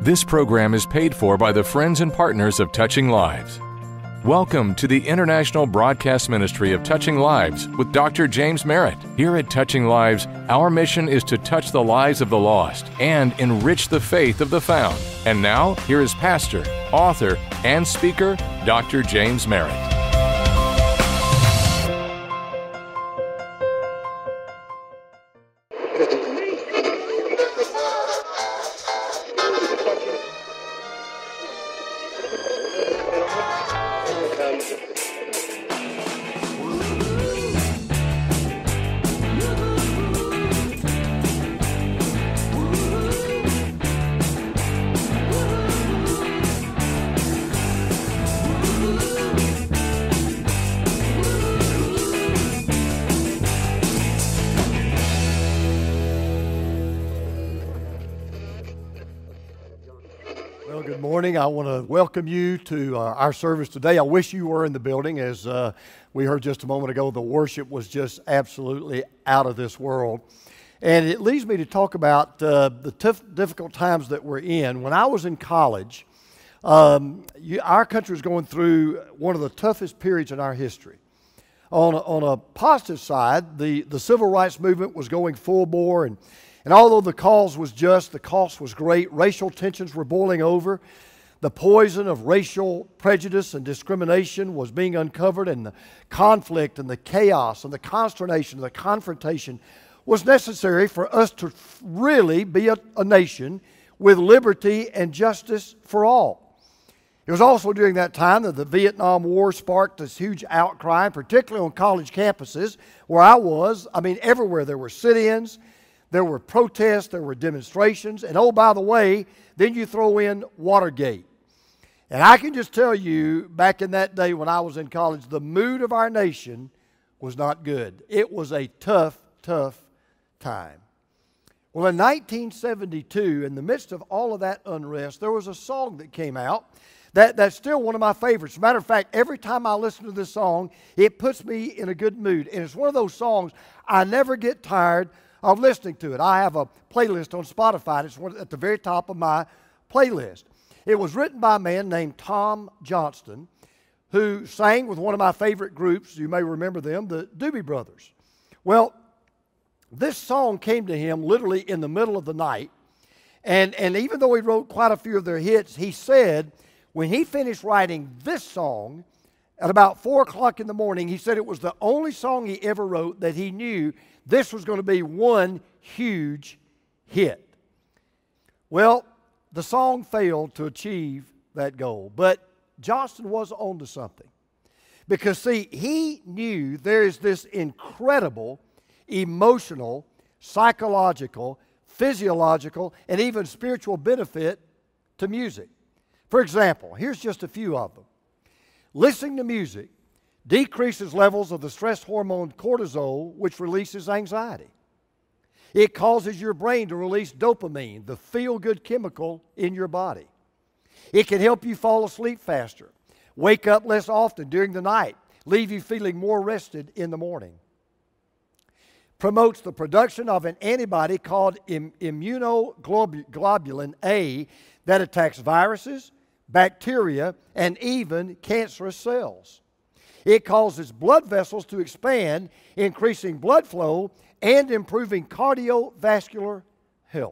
This program is paid for by the friends and partners of Touching Lives. Welcome to the International Broadcast Ministry of Touching Lives with Dr. James Merritt. Here at Touching Lives, our mission is to touch the lives of the lost and enrich the faith of the found. And now, here is pastor, author, and speaker, Dr. James Merritt. I want to welcome you to our service today. I wish you were in the building. As we heard just a moment ago, the worship was just absolutely out of this world. And it leads me to talk about the tough, difficult times that we're in. When I was in college, our country was going through one of the toughest periods in our history. On a positive side, the civil rights movement was going full bore, and although the cause was just, the cost was great. Racial tensions were boiling over. The poison of racial prejudice and discrimination was being uncovered, and the conflict and the chaos and the consternation and the confrontation was necessary for us to really be a nation with liberty and justice for all. It was also during that time that the Vietnam War sparked this huge outcry, particularly on college campuses where I was. I mean, everywhere there were sit-ins, there were protests, there were demonstrations, and oh, by the way, then you throw in Watergate. And I can just tell you, back in that day when I was in college, the mood of our nation was not good. It was a tough, tough time. Well, in 1972, in the midst of all of that unrest, there was a song that came out that's still one of my favorites. As a matter of fact, every time I listen to this song, it puts me in a good mood. And it's one of those songs I never get tired of listening to it. I have a playlist on Spotify. It's at the very top of my playlist. It was written by a man named Tom Johnston, who sang with one of my favorite groups. You may remember them, the Doobie Brothers. Well, this song came to him literally in the middle of the night. And even though he wrote quite a few of their hits, he said when he finished writing this song at about 4 o'clock in the morning, he said it was the only song he ever wrote that he knew this was going to be one huge hit. Well, the song failed to achieve that goal, but Johnston was on to something. Because, see, he knew there is this incredible emotional, psychological, physiological, and even spiritual benefit to music. For example, here's just a few of them. Listening to music decreases levels of the stress hormone cortisol, which releases anxiety. It causes your brain to release dopamine, the feel-good chemical in your body. It can help you fall asleep faster, wake up less often during the night, leave you feeling more rested in the morning. Promotes the production of an antibody called immunoglobulin A that attacks viruses, bacteria, and even cancerous cells. It causes blood vessels to expand, increasing blood flow and improving cardiovascular health.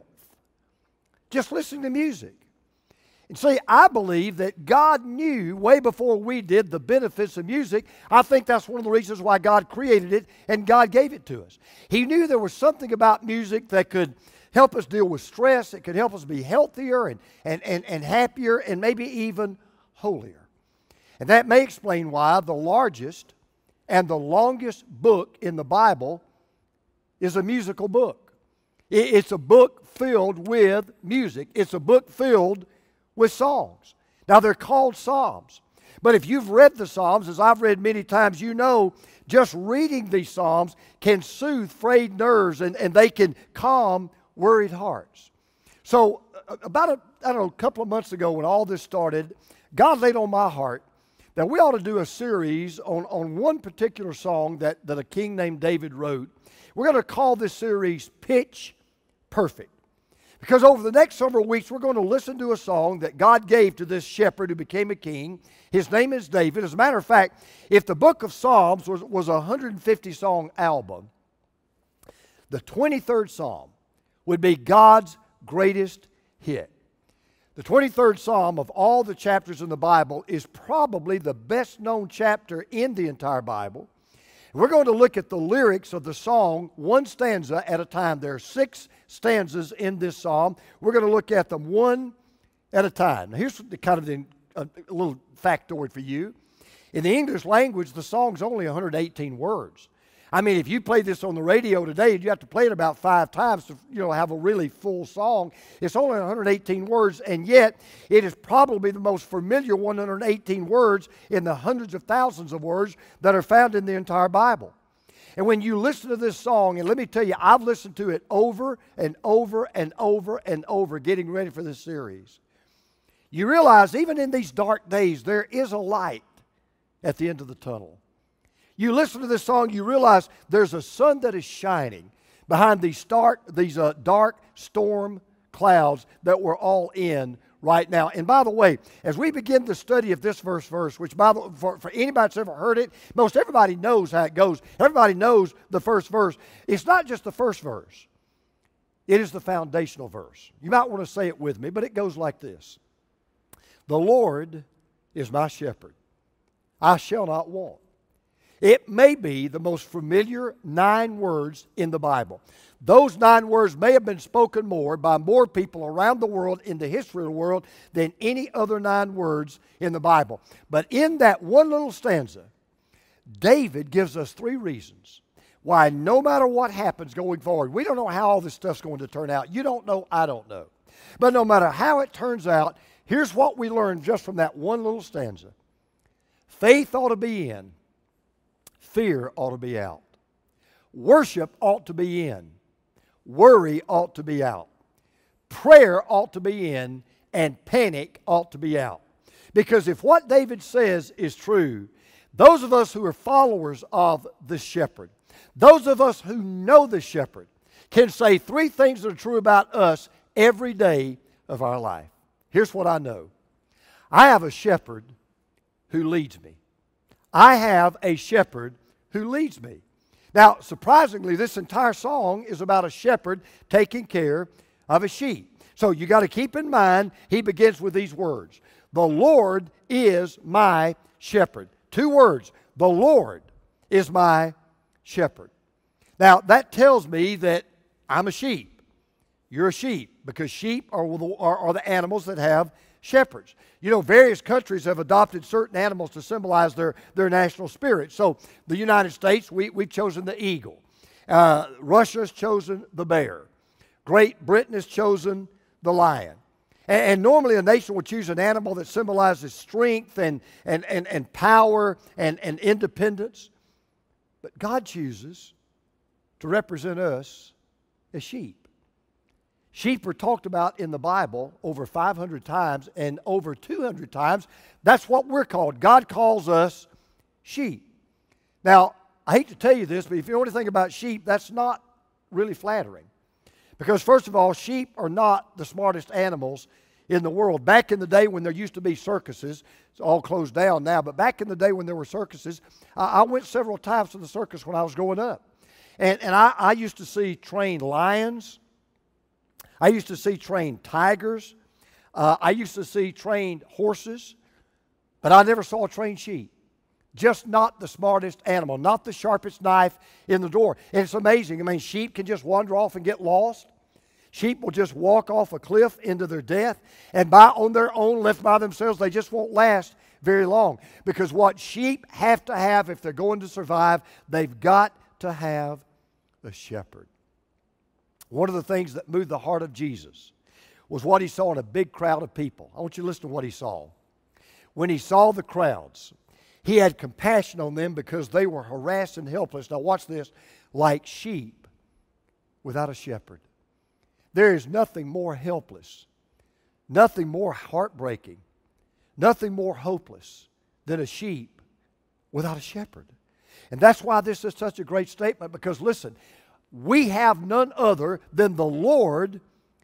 Just listening to music. And see, I believe that God knew way before we did the benefits of music. I think that's one of the reasons why God created it and God gave it to us. He knew there was something about music that could help us deal with stress. It could help us be healthier and happier and maybe even holier. And that may explain why the largest and the longest book in the Bible is a musical book. It's a book filled with music. It's a book filled with songs. Now, they're called Psalms. But if you've read the Psalms, as I've read many times, you know just reading these Psalms can soothe frayed nerves and they can calm worried hearts. So about a couple of months ago when all this started, God laid on my heart that we ought to do a series on one particular song that a king named David wrote. We're going to call this series Pitch Perfect. Because over the next several weeks, we're going to listen to a song that God gave to this shepherd who became a king. His name is David. As a matter of fact, if the book of Psalms was a 150-song album, the 23rd Psalm would be God's greatest hit. The 23rd Psalm of all the chapters in the Bible is probably the best known chapter in the entire Bible. We're going to look at the lyrics of the song one stanza at a time. There are 6 stanzas in this psalm. We're going to look at them one at a time. Now, here's a little factoid for you. In the English language, the song's only 118 words. I mean, if you play this on the radio today, you have to play it about 5 times to have a really full song. It's only 118 words, and yet it is probably the most familiar 118 words in the hundreds of thousands of words that are found in the entire Bible. And when you listen to this song, and let me tell you, I've listened to it over and over and over and over getting ready for this series, you realize even in these dark days, there is a light at the end of the tunnel. You listen to this song, you realize there's a sun that is shining behind these dark storm clouds that we're all in right now. And by the way, as we begin the study of this verse, which for anybody that's ever heard it, most everybody knows how it goes. Everybody knows the first verse. It's not just the first verse. It is the foundational verse. You might want to say it with me, but it goes like this. The Lord is my shepherd. I shall not want. It may be the most familiar 9 words in the Bible. Those 9 words may have been spoken more by more people around the world in the history of the world than any other 9 words in the Bible. But in that one little stanza, David gives us 3 reasons why no matter what happens going forward, we don't know how all this stuff's going to turn out. You don't know, I don't know. But no matter how it turns out, here's what we learn just from that one little stanza. Faith ought to be in. Fear ought to be out. Worship ought to be in. Worry ought to be out. Prayer ought to be in, and panic ought to be out. Because if what David says is true, those of us who are followers of the shepherd, those of us who know the shepherd, can say 3 things that are true about us every day of our life. Here's what I know. I have a shepherd who leads me. I have a shepherd who leads me. Now, surprisingly, this entire song is about a shepherd taking care of a sheep. So you got to keep in mind, he begins with these words. The Lord is my shepherd. 2 words. The Lord is my shepherd. Now, that tells me that I'm a sheep. You're a sheep, because sheep are the animals that have shepherds. You know, various countries have adopted certain animals to symbolize their national spirit. So the United States, we've chosen the eagle. Russia's chosen the bear. Great Britain has chosen the lion. And normally a nation would choose an animal that symbolizes strength and power and independence. But God chooses to represent us as sheep. Sheep are talked about in the Bible over 500 times, and over 200 times, that's what we're called. God calls us sheep. Now, I hate to tell you this, but if you know anything about sheep, that's not really flattering. Because first of all, sheep are not the smartest animals in the world. Back in the day when there used to be circuses, it's all closed down now, but back in the day when there were circuses, I went several times to the circus when I was growing up. And I used to see trained lions. I used to see trained tigers. I used to see trained horses. But I never saw a trained sheep. Just not the smartest animal, not the sharpest knife in the drawer. And it's amazing. I mean, sheep can just wander off and get lost. Sheep will just walk off a cliff into their death. And on their own, left by themselves, they just won't last very long. Because what sheep have to have if they're going to survive, they've got to have a shepherd. One of the things that moved the heart of Jesus was what he saw in a big crowd of people. I want you to listen to what he saw. When he saw the crowds, he had compassion on them because they were harassed and helpless. Now watch this. Like sheep without a shepherd. There is nothing more helpless, nothing more heartbreaking, nothing more hopeless than a sheep without a shepherd. And that's why this is such a great statement, because listen, we have none other than the Lord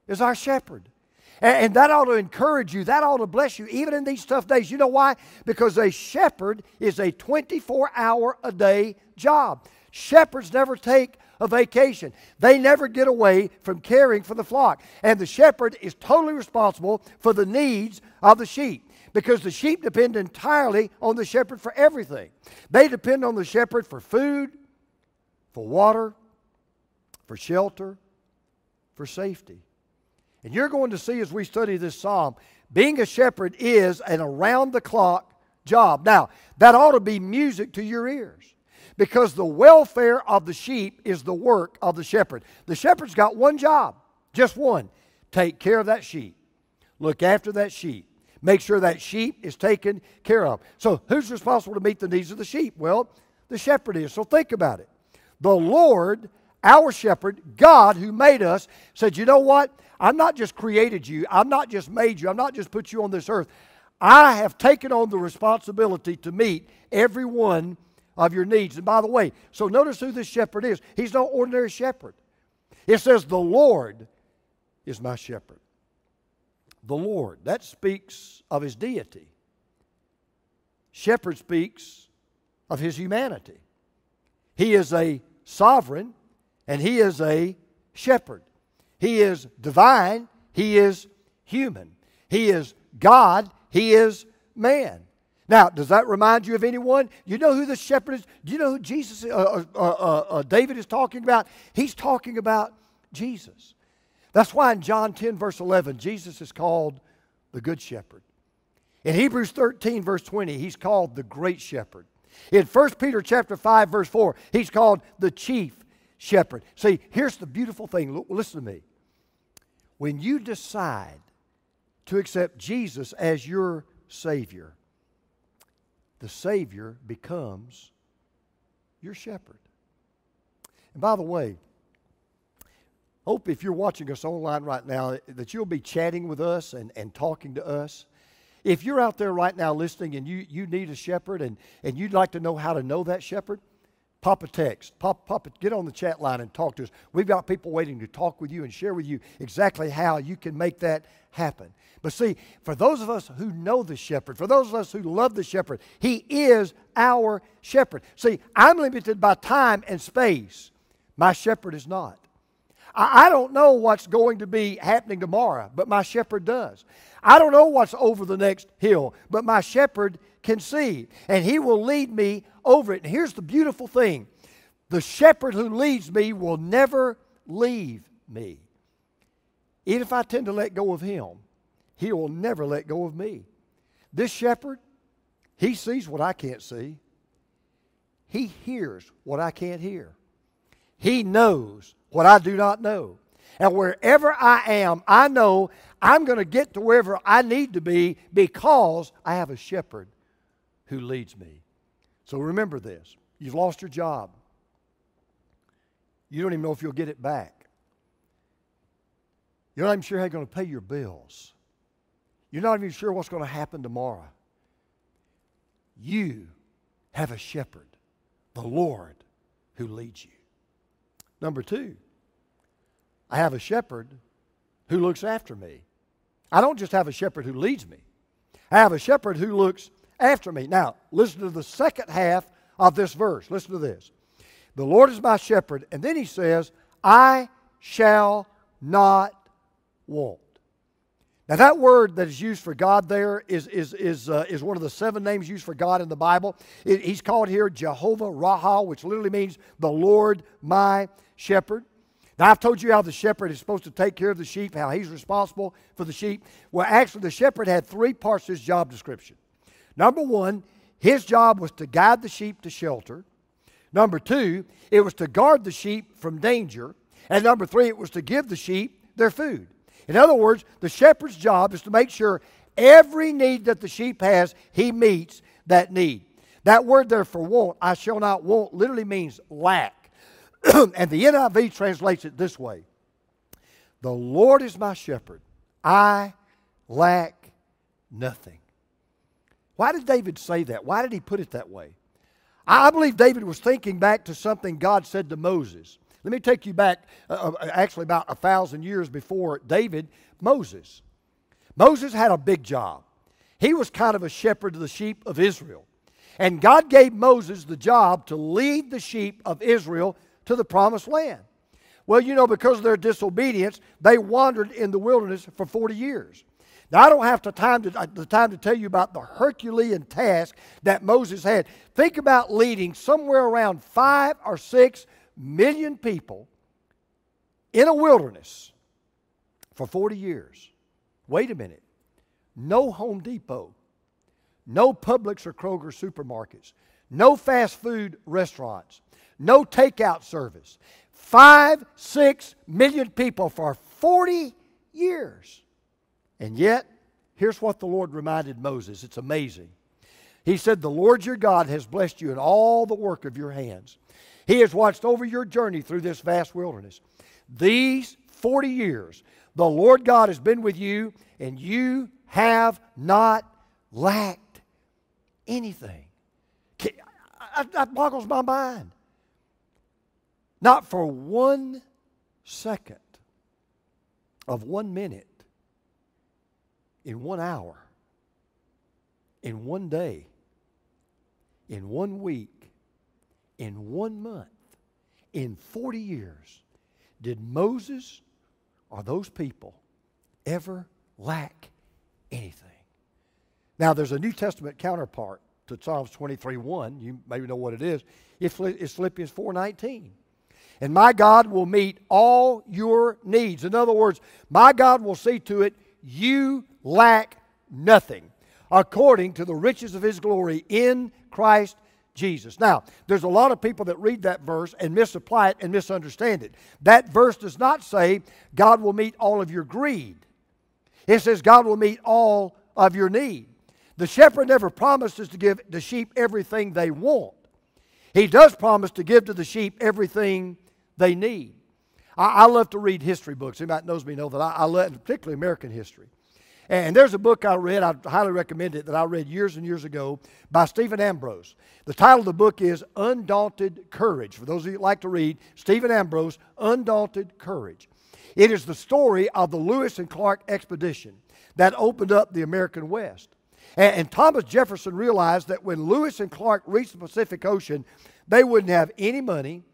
is our shepherd. And that ought to encourage you. That ought to bless you, even in these tough days. You know why? Because a shepherd is a 24-hour-a-day job. Shepherds never take a vacation. They never get away from caring for the flock. And the shepherd is totally responsible for the needs of the sheep, because the sheep depend entirely on the shepherd for everything. They depend on the shepherd for food, for water, for shelter, for safety. And you're going to see as we study this psalm, being a shepherd is an around-the-clock job. Now, that ought to be music to your ears, because the welfare of the sheep is the work of the shepherd. The shepherd's got one job, just one: take care of that sheep. Look after that sheep. Make sure that sheep is taken care of. So who's responsible to meet the needs of the sheep? Well, the shepherd is. So think about it. The Lord, our shepherd, God who made us, said, you know what? I'm not just created you. I'm not just made you. I'm not just put you on this earth. I have taken on the responsibility to meet every one of your needs. And by the way, so notice who this shepherd is. He's no ordinary shepherd. It says, the Lord is my shepherd. The Lord. That speaks of His deity. Shepherd speaks of His humanity. He is a sovereign, and He is a shepherd. He is divine. He is human. He is God. He is man. Now, does that remind you of anyone? You know who the shepherd is? Do you know who David is talking about? He's talking about Jesus. That's why in John 10, verse 11, Jesus is called the Good Shepherd. In Hebrews 13, verse 20, He's called the Great Shepherd. In 1 Peter chapter 5, verse 4, He's called the Chief Shepherd. See, here's the beautiful thing. Look, listen to me. When you decide to accept Jesus as your Savior, the Savior becomes your shepherd. And by the way, hope if you're watching us online right now that you'll be chatting with us and talking to us. If you're out there right now listening and you need a shepherd and you'd like to know how to know that shepherd, pop a text. Get on the chat line and talk to us. We've got people waiting to talk with you and share with you exactly how you can make that happen. But see, for those of us who know the shepherd, for those of us who love the shepherd, He is our shepherd. See, I'm limited by time and space. My shepherd is not. I don't know what's going to be happening tomorrow, but my shepherd does. I don't know what's over the next hill, but my shepherd can see, and He will lead me over it. And here's the beautiful thing. The shepherd who leads me will never leave me. Even if I tend to let go of Him, He will never let go of me. This shepherd, He sees what I can't see. He hears what I can't hear. He knows what I do not know. And wherever I am, I know I'm going to get to wherever I need to be because I have a shepherd who leads me. So remember this. You've lost your job. You don't even know if you'll get it back. You're not even sure how you're going to pay your bills. You're not even sure what's going to happen tomorrow. You have a shepherd, the Lord, who leads you. Number two, I have a shepherd who looks after me. I don't just have a shepherd who leads me. I have a shepherd who looks after me. Now, listen to the second half of this verse. Listen to this. The Lord is my shepherd. And then He says, I shall not want. Now, that word that is used for God there is one of the 7 names used for God in the Bible. He's called here Jehovah Raha, which literally means the Lord my shepherd. Now, I've told you how the shepherd is supposed to take care of the sheep, how he's responsible for the sheep. Well, actually, the shepherd had 3 parts to his job description. Number 1, his job was to guide the sheep to shelter. Number 2, it was to guard the sheep from danger. And number 3, it was to give the sheep their food. In other words, the shepherd's job is to make sure every need that the sheep has, he meets that need. That word there for want, I shall not want, literally means lack. And the NIV translates it this way. The Lord is my shepherd. I lack nothing. Why did David say that? Why did he put it that way? I believe David was thinking back to something God said to Moses. Let me take you back, actually about 1,000 years before David, Moses. Moses had a big job. He was kind of a shepherd of the sheep of Israel. And God gave Moses the job to lead the sheep of Israel to the promised land. Well, you know, because of their disobedience, they wandered in the wilderness for 40 years. Now, I don't have the time to tell you about the Herculean task that Moses had. Think about leading somewhere around 5 or 6 million people in a wilderness for 40 years. Wait a minute. No Home Depot, no Publix or Kroger supermarkets, no fast food restaurants, no takeout service. 5, 6 million people for 40 years. And yet, here's what the Lord reminded Moses. It's amazing. He said, "The Lord your God has blessed you in all the work of your hands. He has watched over your journey through this vast wilderness. These 40 years, the Lord God has been with you, and you have not lacked anything." That boggles my mind. Not for 1 second of 1 minute, in 1 hour, in 1 day, in 1 week, in 1 month, in 40 years, did Moses or those people ever lack anything. Now, there's a New Testament counterpart to Psalms 23:1. You maybe know what it is. It's Philippians 4:19. "And my God will meet all your needs." In other words, my God will see to it you lack nothing, according to the riches of His glory in Christ Jesus. Now, there's a lot of people that read that verse and misapply it and misunderstand it. That verse does not say God will meet all of your greed. It says God will meet all of your need. The shepherd never promises to give the sheep everything they want. He does promise to give to the sheep everything they need. I love to read history books. Anybody knows me know that I love, particularly American history. And there's a book I read, I highly recommend it, that I read years and years ago by Stephen Ambrose. The title of the book is Undaunted Courage. For those of you that like to read, Stephen Ambrose, Undaunted Courage. It is the story of the Lewis and Clark expedition that opened up the American West. And Thomas Jefferson realized that when Lewis and Clark reached the Pacific Ocean, they wouldn't have any money,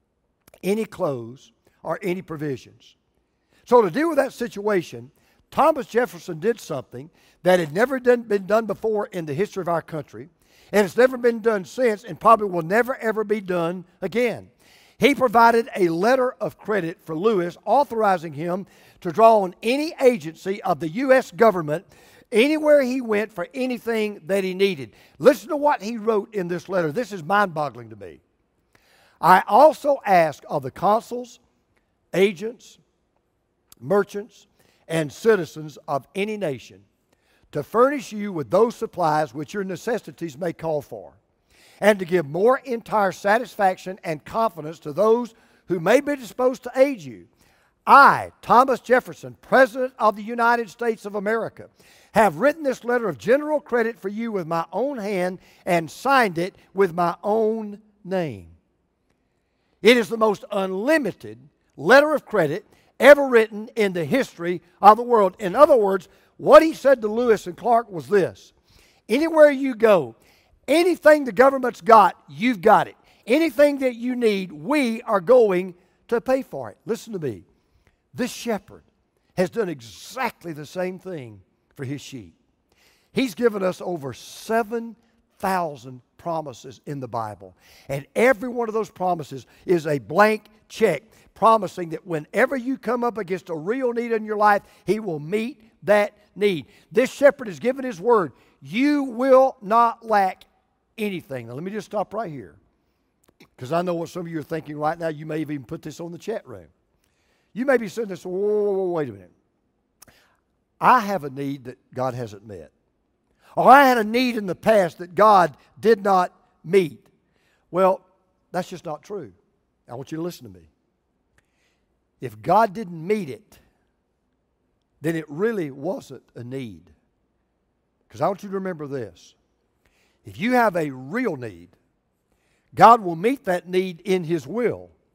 any clothes, or any provisions. So to deal with that situation, Thomas Jefferson did something that had never been done before in the history of our country, and it's never been done since, and probably will never ever be done again. He provided a letter of credit for Lewis, authorizing him to draw on any agency of the U.S. government anywhere he went for anything that he needed. Listen to what he wrote in this letter. This is mind-boggling to me. "I also ask of the consuls, agents, merchants, and citizens of any nation to furnish you with those supplies which your necessities may call for, and to give more entire satisfaction and confidence to those who may be disposed to aid you. I, Thomas Jefferson, President of the United States of America, have written this letter of general credit for you with my own hand and signed it with my own name." It is the most unlimited letter of credit ever written in the history of the world. In other words, what he said to Lewis and Clark was this: anywhere you go, anything the government's got, you've got it. Anything that you need, we are going to pay for it. Listen to me. This shepherd has done exactly the same thing for his sheep. He's given us over 7,000 promises in the Bible. And every one of those promises is a blank check promising that whenever you come up against a real need in your life, He will meet that need. This shepherd has given His word. You will not lack anything. Now let me just stop right here, because I know what some of you are thinking right now. You may have even put this on the chat room. You may be saying this, whoa, wait a minute. I have a need that God hasn't met. Or I had a need in the past that God did not meet. Well, that's just not true. I want you to listen to me. If God didn't meet it, then it really wasn't a need. Because I want you to remember this. If you have a real need, God will meet that need in His will.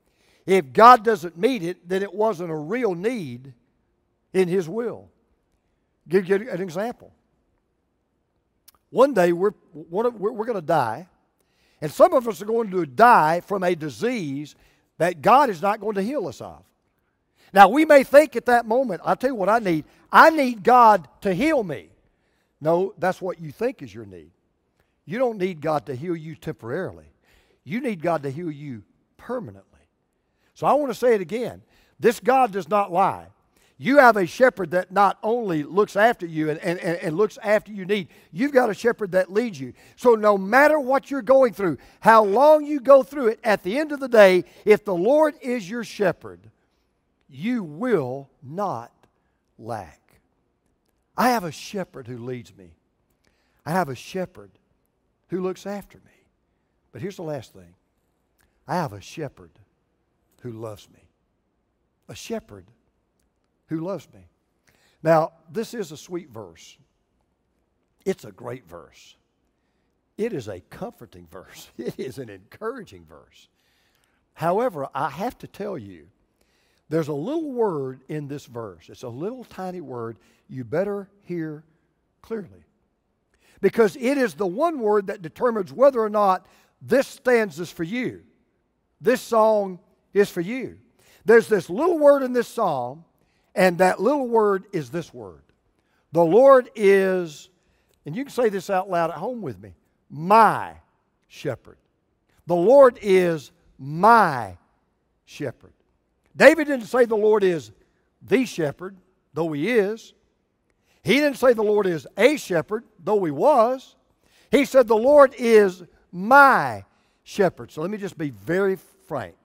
If God doesn't meet it, then it wasn't a real need in His will. Give you an example. One day we're going to die, and some of us are going to die from a disease that God is not going to heal us of. Now, we may think at that moment, I'll tell you what I need. I need God to heal me. No, that's what you think is your need. You don't need God to heal you temporarily. You need God to heal you permanently. So I want to say it again. This God does not lie. You have a shepherd that not only looks after you and looks after your need, you've got a shepherd that leads you. So no matter what you're going through, how long you go through it, at the end of the day, if the Lord is your shepherd, you will not lack. I have a shepherd who leads me. I have a shepherd who looks after me. But here's the last thing. I have a shepherd who loves me. A shepherd who loves me. Now, this is a sweet verse. It's a great verse. It is a comforting verse. It is an encouraging verse. However, I have to tell you, there's a little word in this verse. It's a little tiny word you better hear clearly. Because it is the one word that determines whether or not this stanza is for you. This song is for you. There's this little word in this psalm, and that little word is this word. The Lord is, and you can say this out loud at home with me, my shepherd. The Lord is my shepherd. David didn't say the Lord is the shepherd, though He is. He didn't say the Lord is a shepherd, though He was. He said the Lord is my shepherd. So let me just be very frank.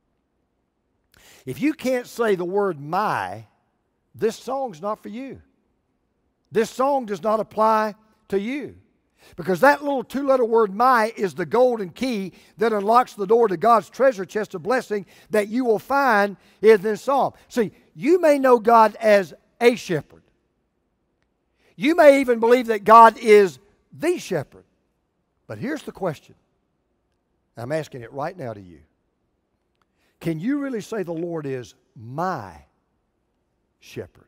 If you can't say the word my, this song's not for you. This song does not apply to you. Because that little two-letter word my is the golden key that unlocks the door to God's treasure chest of blessing that you will find in this psalm. See, you may know God as a shepherd. You may even believe that God is the shepherd. But here's the question. I'm asking it right now to you. Can you really say the Lord is my shepherd?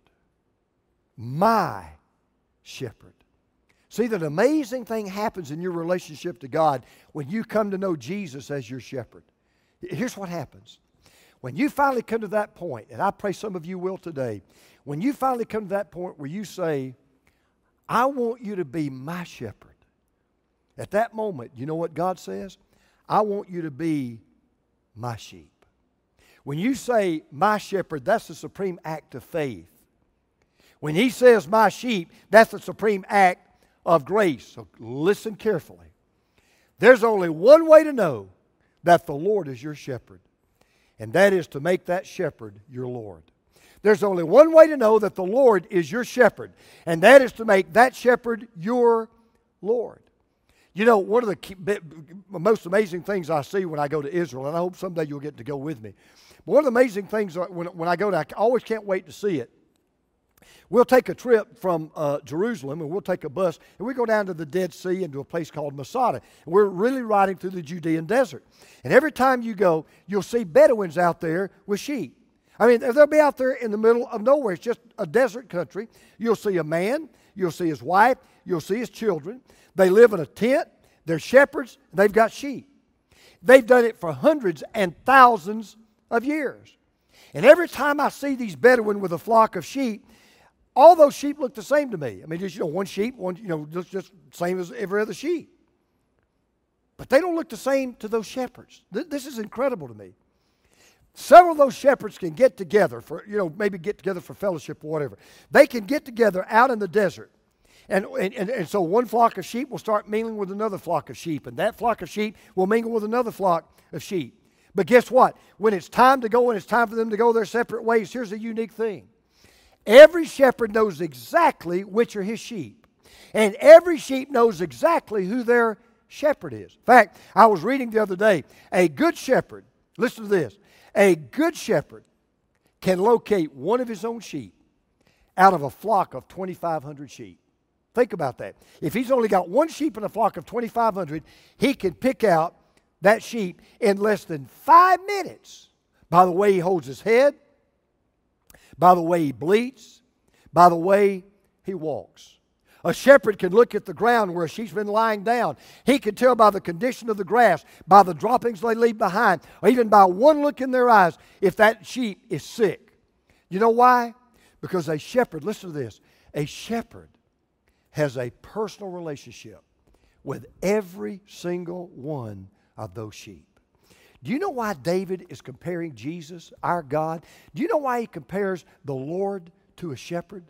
My shepherd. See, that amazing thing happens in your relationship to God when you come to know Jesus as your shepherd. Here's what happens. When you finally come to that point, and I pray some of you will today, when you finally come to that point where you say, I want you to be my shepherd. At that moment, you know what God says? I want you to be my sheep. When you say my shepherd, that's the supreme act of faith. When He says my sheep, that's the supreme act of grace. So listen carefully. There's only one way to know that the Lord is your shepherd, and that is to make that shepherd your Lord. There's only one way to know that the Lord is your shepherd, and that is to make that shepherd your Lord. You know, one of the most amazing things I see when I go to Israel, and I hope someday you'll get to go with me, but one of the amazing things when I go there, I always can't wait to see it. We'll take a trip from Jerusalem, and we'll take a bus, and we go down to the Dead Sea and to a place called Masada. And we're really riding through the Judean desert. And every time you go, you'll see Bedouins out there with sheep. I mean, they'll be out there in the middle of nowhere. It's just a desert country. You'll see a man. You'll see his wife. You'll see his children. They live in a tent. They're shepherds. And they've got sheep. They've done it for hundreds and thousands of years. And every time I see these Bedouin with a flock of sheep, all those sheep look the same to me. I mean, just, one sheep, just same as every other sheep. But they don't look the same to those shepherds. This is incredible to me. Several of those shepherds can get together for, maybe get together for fellowship or whatever. They can get together out in the desert. And so one flock of sheep will start mingling with another flock of sheep. And that flock of sheep will mingle with another flock of sheep. But guess what? When it's time to go and it's time for them to go their separate ways, here's a unique thing. Every shepherd knows exactly which are his sheep. And every sheep knows exactly who their shepherd is. In fact, I was reading the other day, a good shepherd, listen to this, a good shepherd can locate one of his own sheep out of a flock of 2,500 sheep. Think about that. If he's only got one sheep in a flock of 2,500, he can pick out that sheep in less than 5 minutes by the way he holds his head, by the way he bleats, by the way he walks. A shepherd can look at the ground where a sheep's been lying down. He can tell by the condition of the grass, by the droppings they leave behind, or even by one look in their eyes if that sheep is sick. You know why? Because a shepherd, listen to this, a shepherd has a personal relationship with every single one of those sheep. Do you know why David is comparing Jesus, our God? Do you know why he compares the Lord to a shepherd?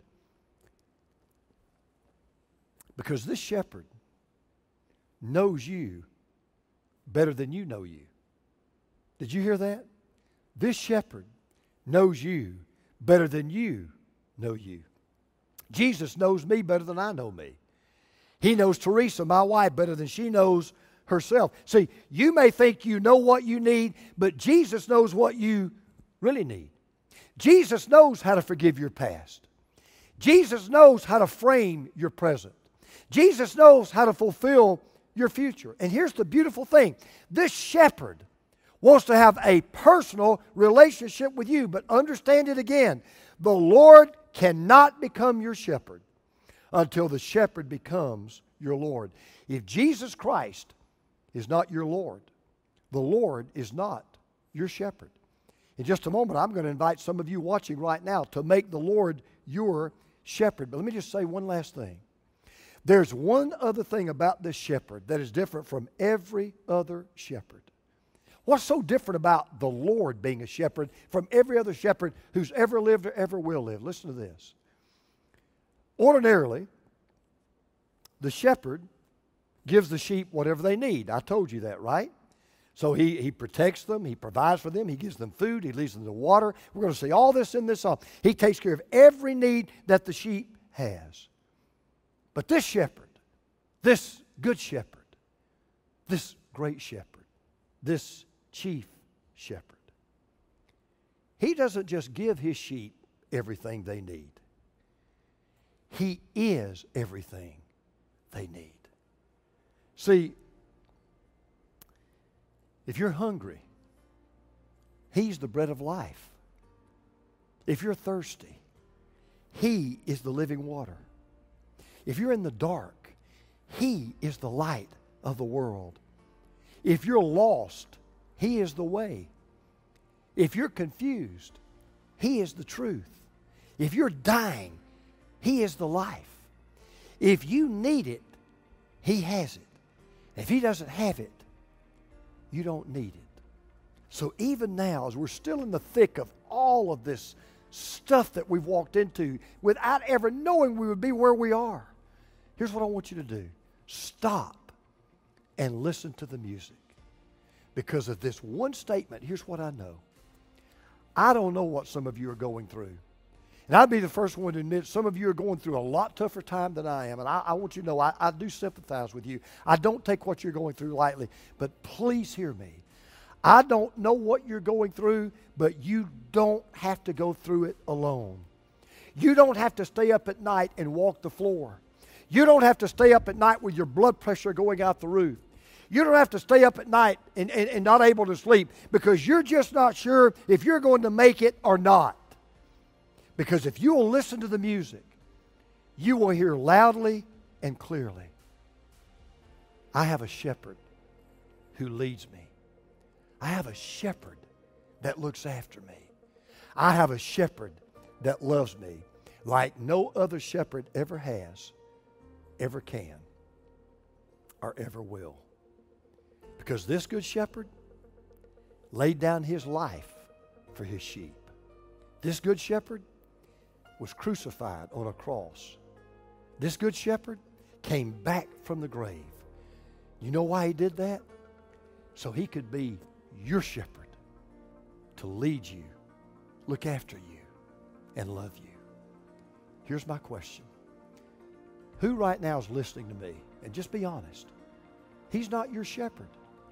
Because this shepherd knows you better than you know you. Did you hear that? This shepherd knows you better than you know you. Jesus knows me better than I know me. He knows Teresa, my wife, better than she knows herself. See, you may think you know what you need, but Jesus knows what you really need. Jesus knows how to forgive your past. Jesus knows how to frame your present. Jesus knows how to fulfill your future. And here's the beautiful thing. This shepherd wants to have a personal relationship with you. But understand it again. The Lord cannot become your shepherd until the shepherd becomes your Lord. If Jesus Christ is not your Lord, the Lord is not your shepherd. In just a moment, I'm going to invite some of you watching right now to make the Lord your shepherd. But let me just say one last thing. There's one other thing about this shepherd that is different from every other shepherd. What's so different about the Lord being a shepherd from every other shepherd who's ever lived or ever will live? Listen to this. Ordinarily, the shepherd gives the sheep whatever they need. I told you that, right? So he protects them, he provides for them, he gives them food, he leads them to water. We're going to see all this in this psalm. He takes care of every need that the sheep has. But this shepherd, this good shepherd, this great shepherd, this chief shepherd, he doesn't just give his sheep everything they need. He is everything they need. See, if you're hungry, he's the bread of life. If you're thirsty, he is the living water. If you're in the dark, he is the light of the world. If you're lost, he is the way. If you're confused, he is the truth. If you're dying, he is the life. If you need it, he has it. If he doesn't have it, you don't need it. So even now, as we're still in the thick of all of this stuff that we've walked into without ever knowing we would be where we are, here's what I want you to do. Stop and listen to the music. Because of this one statement, here's what I know. I don't know what some of you are going through. And I'd be the first one to admit some of you are going through a lot tougher time than I am. And I want you to know I do sympathize with you. I don't take what you're going through lightly. But please hear me. I don't know what you're going through, but you don't have to go through it alone. You don't have to stay up at night and walk the floor. You don't have to stay up at night with your blood pressure going out the roof. You don't have to stay up at night and not able to sleep because you're just not sure if you're going to make it or not. Because if you will listen to the music, you will hear loudly and clearly, I have a shepherd who leads me. I have a shepherd that looks after me. I have a shepherd that loves me like no other shepherd ever has, ever can, or ever will. Because this good shepherd laid down his life for his sheep. This good shepherd was crucified on a cross. This good shepherd came back from the grave. You know why he did that? So he could be your shepherd to lead you, look after you, and love you. Here's my question. Who right now is listening to me? And just be honest. He's not your shepherd.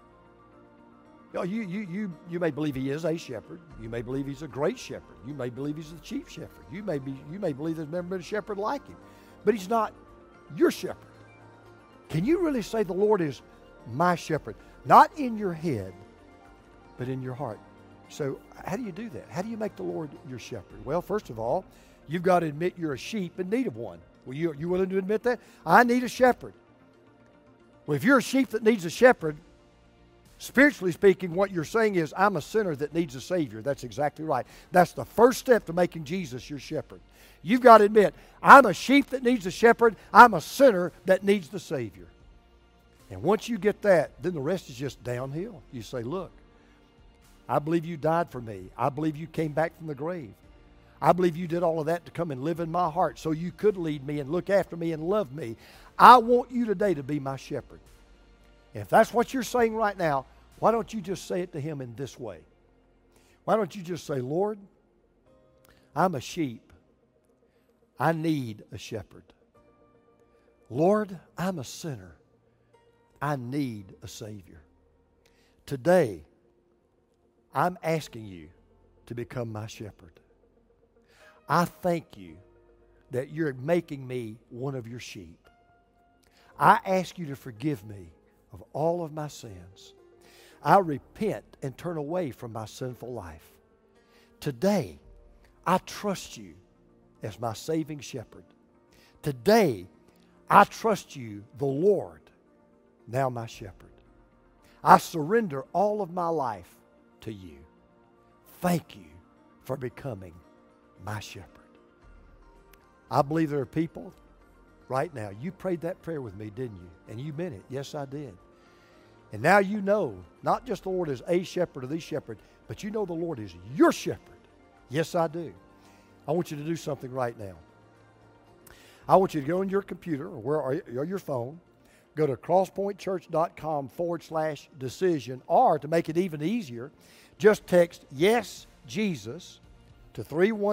You may believe he is a shepherd. You may believe he's a great shepherd. You may believe he's the chief shepherd. You may believe there's never been a shepherd like him. But he's not your shepherd. Can you really say the Lord is my shepherd? Not in your head, but in your heart. So how do you do that? How do you make the Lord your shepherd? Well, first of all, you've got to admit you're a sheep in need of one. Well, you willing to admit that? I need a shepherd. Well, if you're a sheep that needs a shepherd, spiritually speaking, what you're saying is, I'm a sinner that needs a Savior. That's exactly right. That's the first step to making Jesus your shepherd. You've got to admit, I'm a sheep that needs a shepherd. I'm a sinner that needs the Savior. And once you get that, then the rest is just downhill. You say, look, I believe you died for me. I believe you came back from the grave. I believe you did all of that to come and live in my heart so you could lead me and look after me and love me. I want you today to be my shepherd. And if that's what you're saying right now, why don't you just say it to him in this way? Why don't you just say, Lord, I'm a sheep. I need a shepherd. Lord, I'm a sinner. I need a Savior. Today, I'm asking you to become my shepherd. I thank you that you're making me one of your sheep. I ask you to forgive me of all of my sins. I repent and turn away from my sinful life. Today, I trust you as my saving shepherd. Today, I trust you, the Lord, now my shepherd. I surrender all of my life to you. Thank you for becoming my shepherd. I believe there are people right now, you prayed that prayer with me, didn't you? And you meant it. Yes, I did. And now you know, not just the Lord is a shepherd or the shepherd, but you know the Lord is your shepherd. Yes, I do. I want you to do something right now. I want you to go on your computer or your phone, go to crosspointchurch.com/decision, or to make it even easier, just text Yes Jesus to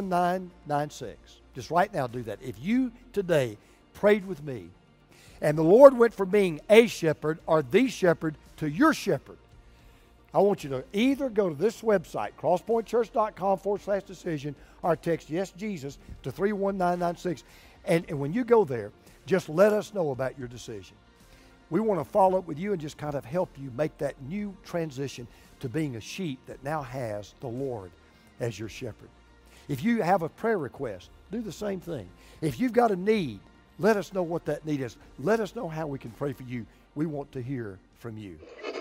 31996. Just right now do that. If you today prayed with me and the Lord went from being a shepherd or the shepherd to your shepherd, I want you to either go to this website, crosspointchurch.com/decision, or text Yes Jesus to 31996. And when you go there, just let us know about your decision. We want to follow up with you and just kind of help you make that new transition to being a sheep that now has the Lord as your shepherd. If you have a prayer request, do the same thing. If you've got a need, let us know what that need is. Let us know how we can pray for you. We want to hear from you.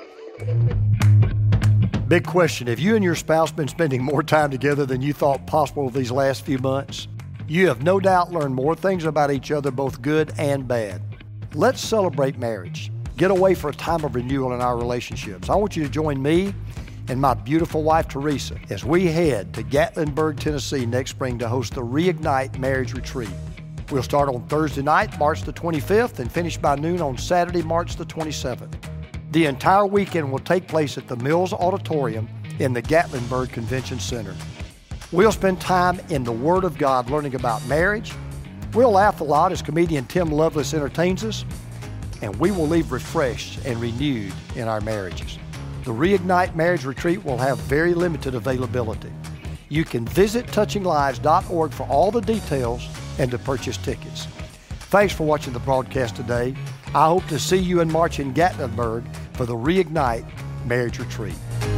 Big question. Have you and your spouse been spending more time together than you thought possible these last few months? You have no doubt learned more things about each other, both good and bad. Let's celebrate marriage. Get away for a time of renewal in our relationships. I want you to join me and my beautiful wife, Teresa, as we head to Gatlinburg, Tennessee next spring to host the Reignite Marriage Retreat. We'll start on Thursday night, March the 25th, and finish by noon on Saturday, March the 27th. The entire weekend will take place at the Mills Auditorium in the Gatlinburg Convention Center. We'll spend time in the Word of God learning about marriage. We'll laugh a lot as comedian Tim Lovelace entertains us, and we will leave refreshed and renewed in our marriages. The Reignite Marriage Retreat will have very limited availability. You can visit touchinglives.org for all the details and to purchase tickets. Thanks for watching the broadcast today. I hope to see you in March in Gatlinburg for the Reignite Marriage Retreat.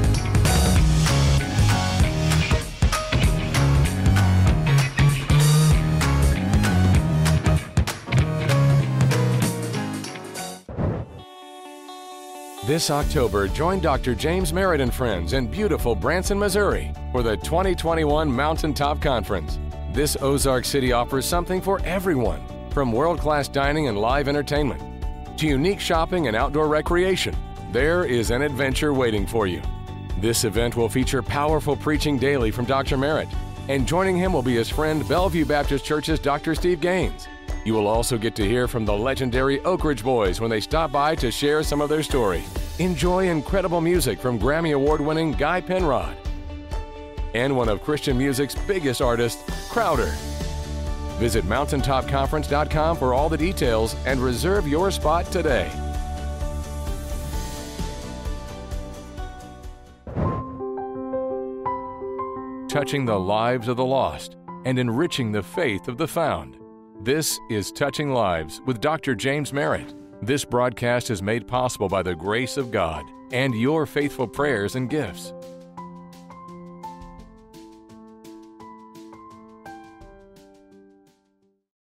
This October, join Dr. James Merritt and friends in beautiful Branson, Missouri for the 2021 Mountaintop Conference. This Ozark City offers something for everyone, from world-class dining and live entertainment to unique shopping and outdoor recreation. There is an adventure waiting for you. This event will feature powerful preaching daily from Dr. Merritt, and joining him will be his friend Bellevue Baptist Church's Dr. Steve Gaines. You will also get to hear from the legendary Oak Ridge Boys when they stop by to share some of their story. Enjoy incredible music from Grammy Award-winning Guy Penrod and one of Christian music's biggest artists, Crowder. Visit mountaintopconference.com for all the details and reserve your spot today. Touching the lives of the lost and enriching the faith of the found. This is Touching Lives with Dr. James Merritt. This broadcast is made possible by the grace of God and your faithful prayers and gifts.